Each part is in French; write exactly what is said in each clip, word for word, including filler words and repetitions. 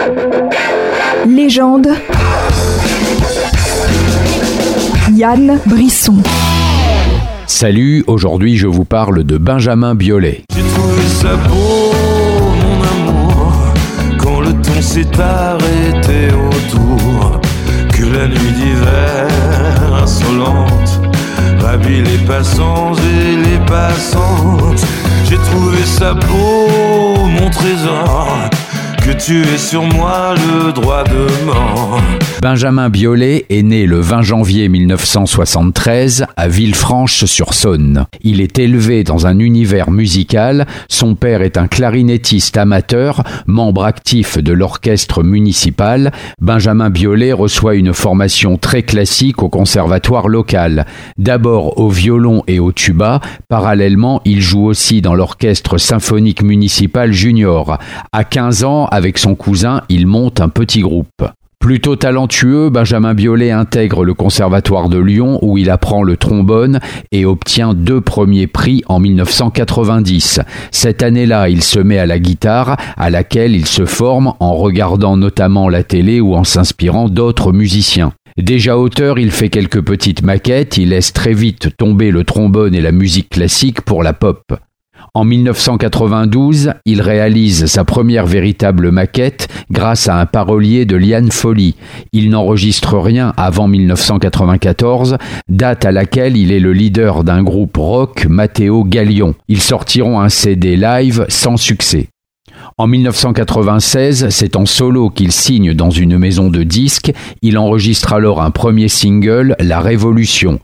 Légende. Yann Brisson. Salut, aujourd'hui je vous parle de Benjamin Biolay. J'ai trouvé ça beau, mon amour, quand le temps s'est arrêté autour, que la nuit d'hiver insolente ravit les passants et les passantes. J'ai trouvé ça beau, mon trésor, que tu aies sur moi le droit de mort. Benjamin Biolay est né le vingt janvier mille neuf cent soixante-treize à Villefranche-sur-Saône. Il est élevé dans un univers musical. Son père est un clarinettiste amateur, membre actif de l'orchestre municipal. Benjamin Biolay reçoit une formation très classique au conservatoire local. D'abord au violon et au tuba. Parallèlement, il joue aussi dans l'orchestre symphonique municipal junior. À quinze ans, avec son cousin, il monte un petit groupe. Plutôt talentueux, Benjamin Biolay intègre le Conservatoire de Lyon où il apprend le trombone et obtient deux premiers prix en mille neuf cent quatre-vingt-dix. Cette année-là, il se met à la guitare, à laquelle il se forme en regardant notamment la télé ou en s'inspirant d'autres musiciens. Déjà auteur, il fait quelques petites maquettes, il laisse très vite tomber le trombone et la musique classique pour la pop. En mille neuf cent quatre-vingt-douze, il réalise sa première véritable maquette grâce à un parolier de Liane Folly. Il n'enregistre rien avant mille neuf cent quatre-vingt-quatorze, date à laquelle il est le leader d'un groupe rock, Matteo Gallion. Ils sortiront un C D live sans succès. En mille neuf cent quatre-vingt-seize, c'est en solo qu'il signe dans une maison de disques. Il enregistre alors un premier single, La Révolution.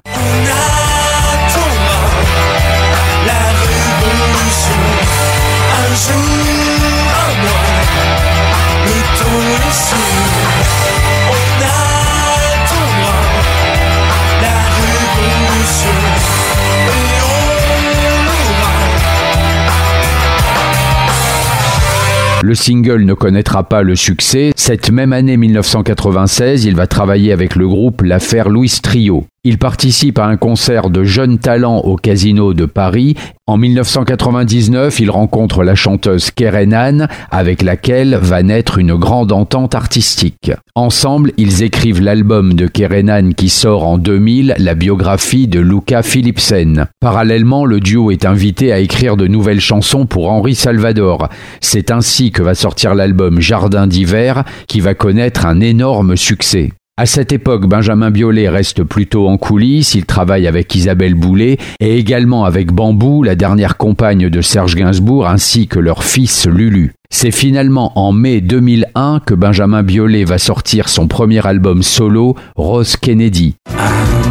Le single ne connaîtra pas le succès. Cette même année mille neuf cent quatre-vingt-seize, il va travailler avec le groupe L'Affaire Louis Trio. Il participe à un concert de jeunes talents au Casino de Paris. En mille neuf cent quatre-vingt-dix-neuf, il rencontre la chanteuse Kerenan, avec laquelle va naître une grande entente artistique. Ensemble, ils écrivent l'album de Kerenan qui sort en deux mille, la biographie de Luca Philipsen. Parallèlement, le duo est invité à écrire de nouvelles chansons pour Henri Salvador. C'est ainsi que va sortir l'album Jardin d'hiver, qui va connaître un énorme succès. À cette époque, Benjamin Biolay reste plutôt en coulisses, il travaille avec Isabelle Boulay et également avec Bambou, la dernière compagne de Serge Gainsbourg, ainsi que leur fils Lulu. C'est finalement en mai deux mille un que Benjamin Biolay va sortir son premier album solo, Rose Kennedy. À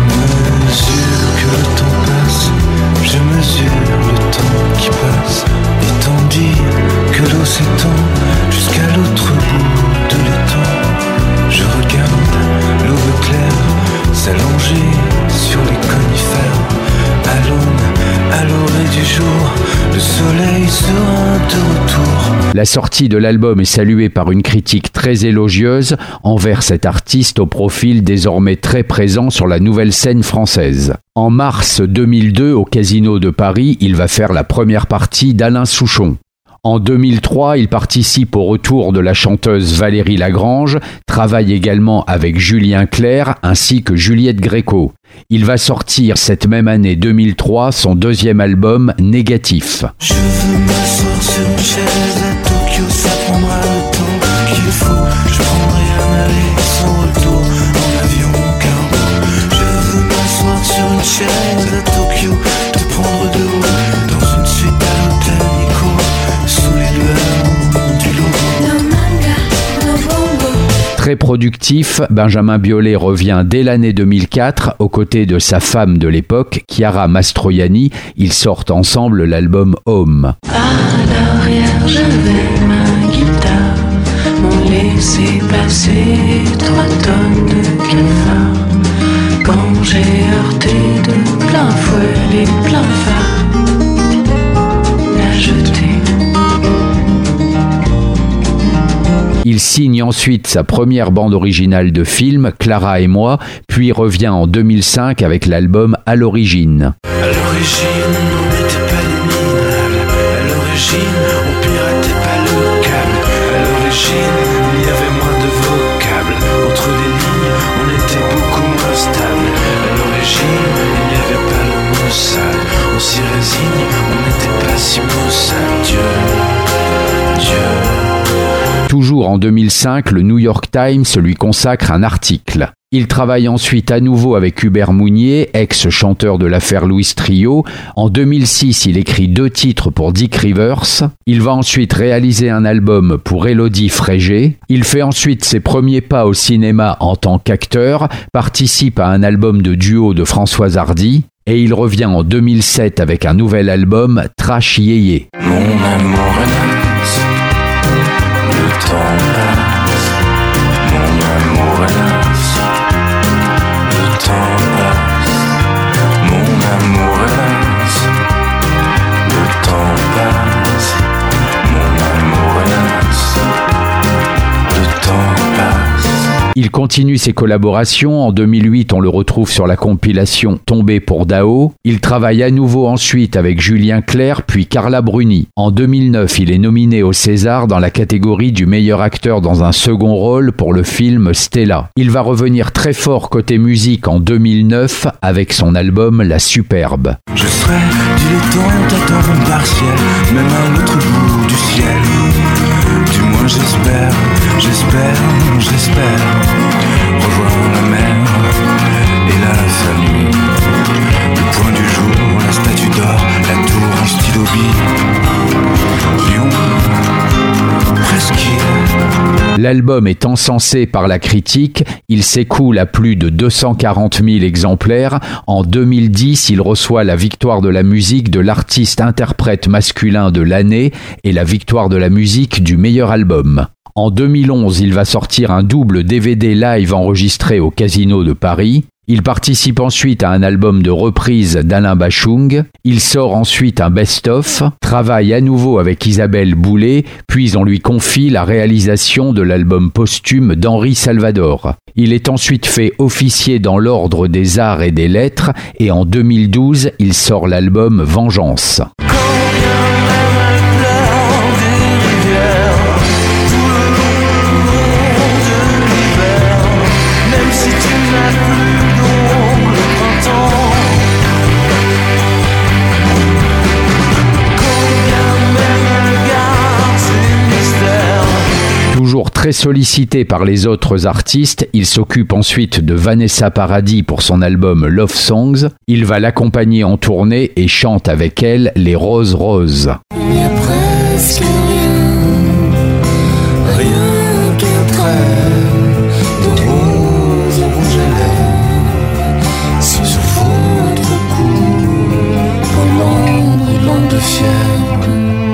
mesure que le temps passe, je mesure le temps qui passe, et tandis que l'eau s'étend jusqu'à l'autre bout de l'étang, je regarde l'aube claire s'allonger sur les conifères. À l'aune, à l'orée du jour, le soleil sera de retour. La sortie de l'album est saluée par une critique très élogieuse envers cet artiste au profil désormais très présent sur la nouvelle scène française. En mars deux mille deux, au Casino de Paris, il va faire la première partie d'Alain Souchon. En deux mille trois, il participe au retour de la chanteuse Valérie Lagrange, travaille également avec Julien Clerc ainsi que Juliette Gréco. Il va sortir cette même année deux mille trois son deuxième album Négatif. Je veux m'asseoir sur une chaise à Tokyo, ça prendra le temps qu'il faut. Je prendrai un aller sans retour en avion cargo. Je veux m'asseoir sur une chaise à Tokyo, te prendre de haut dans une suite à l'hôtel Nico, sous les lueurs du logo. Très productif, Benjamin Biolay revient dès l'année deux mille quatre aux côtés de sa femme de l'époque, Chiara Mastroianni. Ils sortent ensemble l'album Home. À l'arrière, j'avais ma guitare, mon laissé passer trois tonnes de cafards. Quand j'ai heurté de plein fouet les pleins phares, la jetée. Il signe ensuite sa première bande originale de film, Clara et moi, puis revient en deux mille cinq avec l'album À l'origine. À l'origine, on n'était pas des minables. À l'origine, on piratait pas le câble. À l'origine, il y avait si résigné, on n'était pas si beau seul. Dieu, Dieu. Toujours en deux mille cinq, le New York Times lui consacre un article. Il travaille ensuite à nouveau avec Hubert Mounier, ex-chanteur de l'affaire Louis Trio. En deux mille six, il écrit deux titres pour Dick Rivers. Il va ensuite réaliser un album pour Élodie Frégé. Il fait ensuite ses premiers pas au cinéma en tant qu'acteur, participe à un album de duo de Françoise Hardy. Et il revient en deux mille sept avec un nouvel album, Trash Yéyé. Mon amour hélas, le temps passe. Mon amour hélas, le temps passe. Mon amour hélas, le temps passe. Mon amour hélas, le temps passe. Il continue ses collaborations. En deux mille huit, on le retrouve sur la compilation Tombé pour Dao. Il travaille à nouveau ensuite avec Julien Clerc puis Carla Bruni. En deux mille neuf, il est nominé au César dans la catégorie du meilleur acteur dans un second rôle pour le film Stella. Il va revenir très fort côté musique en deux mille neuf avec son album La Superbe. Je serai dilettante à temps partiel, même à l'autre bout du ciel. Du moins j'espère, j'espère, j'espère revoir la mer et la famille. Le point du jour, la statue d'or, la tour en stylo bille. Lyon, presqu'île. L'album est encensé par la critique, il s'écoule à plus de deux cent quarante mille exemplaires. En deux mille dix, il reçoit la victoire de la musique de l'artiste-interprète masculin de l'année et la victoire de la musique du meilleur album. En deux mille onze, il va sortir un double D V D live enregistré au Casino de Paris. Il participe ensuite à un album de reprise d'Alain Bachung. Il sort ensuite un best-of, travaille à nouveau avec Isabelle Boulay, puis on lui confie la réalisation de l'album posthume d'Henri Salvador. Il est ensuite fait officier dans l'ordre des arts et des lettres et en deux mille douze, il sort l'album Vengeance. Toujours très sollicité par les autres artistes, il s'occupe ensuite de Vanessa Paradis pour son album Love Songs. Il va l'accompagner en tournée et chante avec elle les Roses Roses. Il y a presque rien, rien qu'un trait de rose rouge à lèvres. Sur votre cou, brûlant, brûlant de fièvre.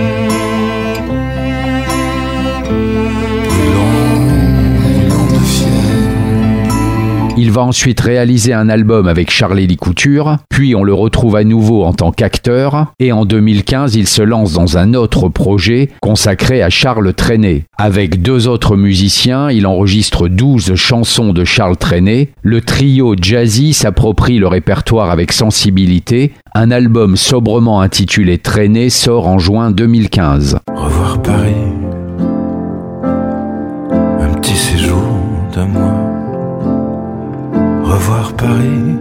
Il va ensuite réaliser un album avec Charlélie Couture, puis on le retrouve à nouveau en tant qu'acteur, et en deux mille quinze, il se lance dans un autre projet consacré à Charles Trenet. Avec deux autres musiciens, il enregistre douze chansons de Charles Trenet. Le trio Jazzy s'approprie le répertoire avec sensibilité. Un album sobrement intitulé Trenet sort en juin deux mille quinze. Revoir Paris, un petit séjour d'un mois. Revoir Paris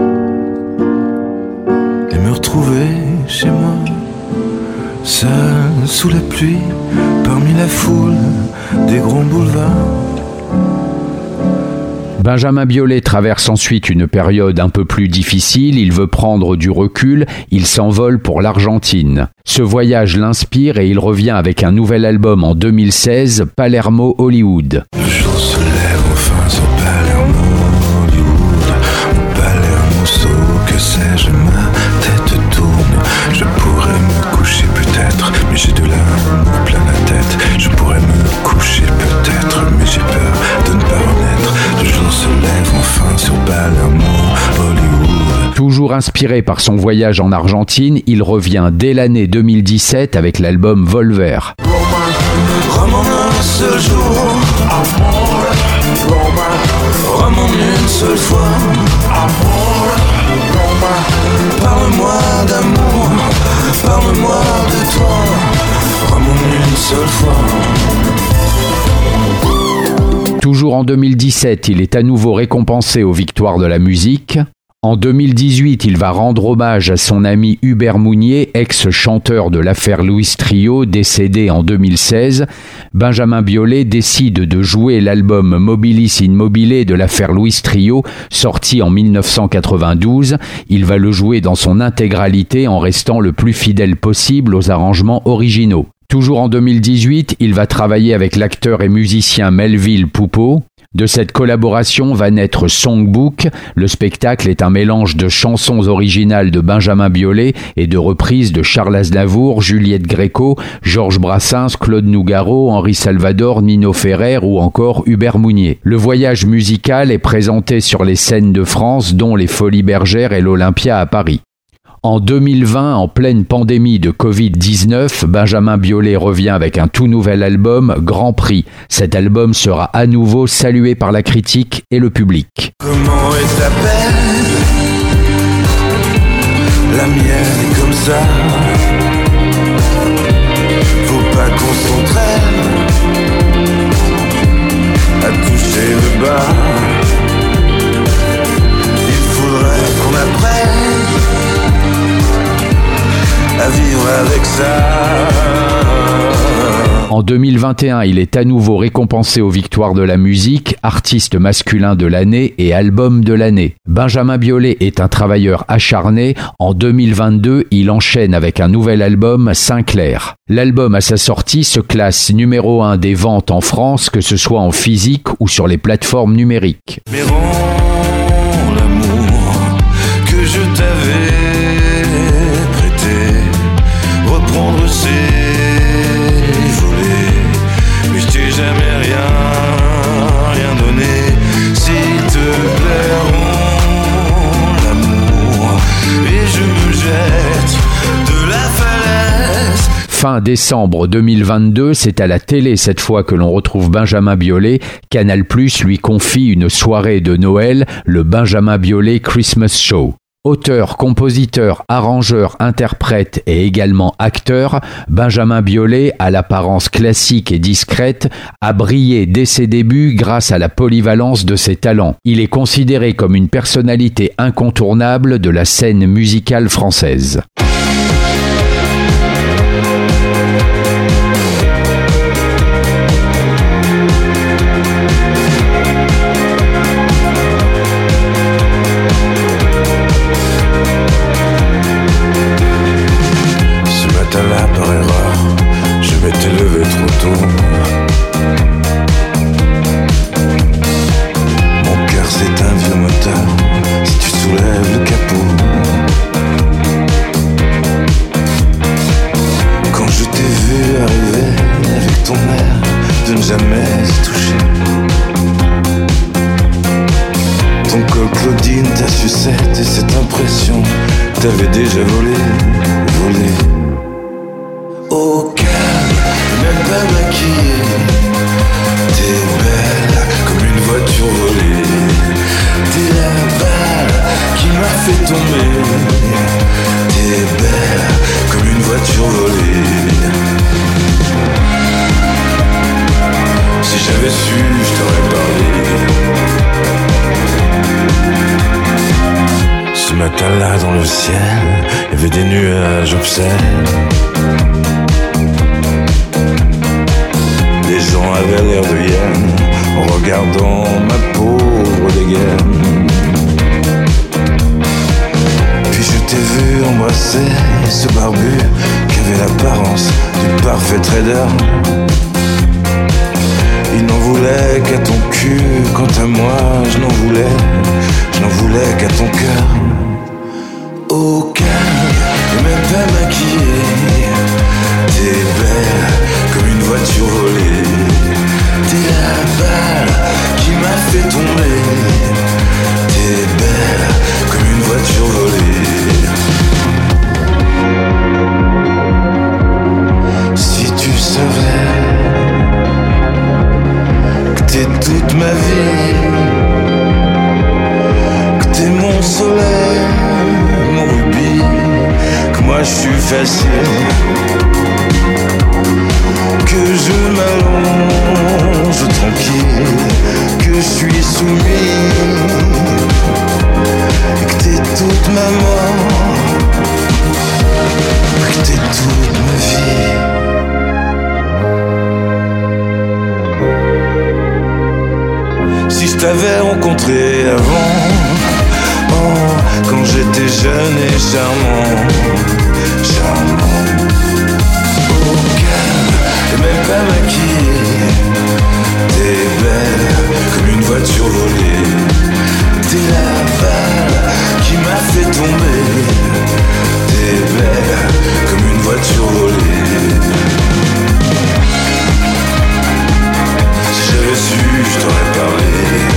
et me retrouver chez moi, seul sous la pluie, parmi la foule des grands boulevards. Benjamin Biolay traverse ensuite une période un peu plus difficile, il veut prendre du recul, il s'envole pour l'Argentine. Ce voyage l'inspire et il revient avec un nouvel album en deux mille seize, Palermo Hollywood. Le jour se lève enfin sur Palermo. Que sais-je, ma tête tourne. Je pourrais me coucher peut-être, mais j'ai de l'amour plein la tête. Je pourrais me coucher peut-être, mais j'ai peur de ne pas renaître. Le jour se lève enfin sur Palermo, Hollywood. Toujours inspiré par son voyage en Argentine, il revient dès l'année deux mille dix-sept avec l'album Volver. Rome en un seul jour, amour. Rome, Rome en une seule fois, amour. Parle-moi d'amour, parle-moi de toi, Rome en une seule fois. Toujours en deux mille dix-sept, il est à nouveau récompensé aux Victoires de la musique. En deux mille dix-huit, il va rendre hommage à son ami Hubert Mounier, ex-chanteur de l'affaire Louis Trio, décédé en deux mille seize. Benjamin Biolay décide de jouer l'album Mobilis in Mobile de l'affaire Louis Trio, sorti en mille neuf cent quatre-vingt-douze. Il va le jouer dans son intégralité en restant le plus fidèle possible aux arrangements originaux. Toujours en deux mille dix-huit, il va travailler avec l'acteur et musicien Melville Poupeau. De cette collaboration va naître Songbook. Le spectacle est un mélange de chansons originales de Benjamin Biolay et de reprises de Charles Aznavour, Juliette Gréco, Georges Brassens, Claude Nougaro, Henri Salvador, Nino Ferrer ou encore Hubert Mounier. Le voyage musical est présenté sur les scènes de France, dont les Folies Bergères et l'Olympia à Paris. En deux mille vingt, en pleine pandémie de covid dix-neuf, Benjamin Biolay revient avec un tout nouvel album, Grand Prix. Cet album sera à nouveau salué par la critique et le public. Comment est ta peine? La mienne est comme ça. Faut pas qu'on s'entraîne à toucher le bas. Il faudrait qu'on apprenne à vivre avec ça. En deux mille vingt et un, il est à nouveau récompensé aux Victoires de la musique, artiste masculin de l'année et album de l'année. Benjamin Biolay est un travailleur acharné. En deux mille vingt-deux, il enchaîne avec un nouvel album, Saint-Clair. L'album à sa sortie se classe numéro un des ventes en France, que ce soit en physique ou sur les plateformes numériques. Mais rends l'amour que je t'avais prêté, reprendre ses volets, mais je t'ai jamais rien, rien donné. S'il te plaît, rends l'amour et je me jette de la falaise. Fin décembre deux mille vingt-deux, c'est à la télé cette fois que l'on retrouve Benjamin Biolay. Canal plus lui confie une soirée de Noël, le Benjamin Biolay Christmas Show. Auteur, compositeur, arrangeur, interprète et également acteur, Benjamin Biolay, à l'apparence classique et discrète, a brillé dès ses débuts grâce à la polyvalence de ses talents. Il est considéré comme une personnalité incontournable de la scène musicale française. Là, par erreur, je m'étais levé trop tôt. Mon cœur c'est un vieux moteur, si tu soulèves le capot. Quand je t'ai vu arriver avec ton air de ne jamais y toucher, ton col Claudine, ta sucette et cette impression, t'avais déjà volé, volé. Au calme, même pas maquillée, t'es belle comme une voiture volée. T'es la balle qui m'a fait tomber. T'es belle comme une voiture volée. Si j'avais su, je t'aurais parlé. Ce matin-là dans le ciel, il y avait des nuages obscènes. Les gens avaient l'air de hyènes en regardant ma pauvre dégaine. Puis je t'ai vu embrasser ce barbu qui avait l'apparence du parfait trader. Il n'en voulait qu'à ton cul, quant à moi je n'en voulais, je n'en voulais qu'à ton cœur. Au calme, et même pas maquillée, t'es belle comme une voiture volée. T'es la balle qui m'a fait tomber. T'es belle comme une voiture volée. Si tu savais que t'es toute ma vie, que t'es mon soleil, mon rubis, que moi je suis facile, que je m'allonge tranquille, que je suis soumis, et que t'es t'avais rencontré avant, oh, quand j'étais jeune et charmant, charmant. Oh, calme, et même pas maquillée, t'es belle comme une voiture volée. T'es la balle qui m'a fait tomber. T'es belle comme une voiture volée. Si j'avais su, je t'aurais parlé.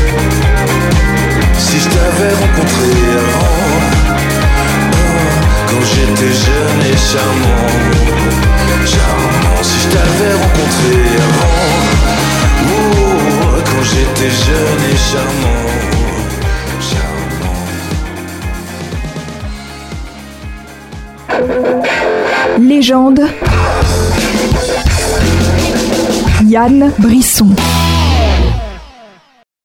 Si je t'avais rencontré avant, oh, quand j'étais jeune et charmant, charmant. Si je t'avais rencontré avant, oh, quand j'étais jeune et charmant. Légende. Yann Brisson.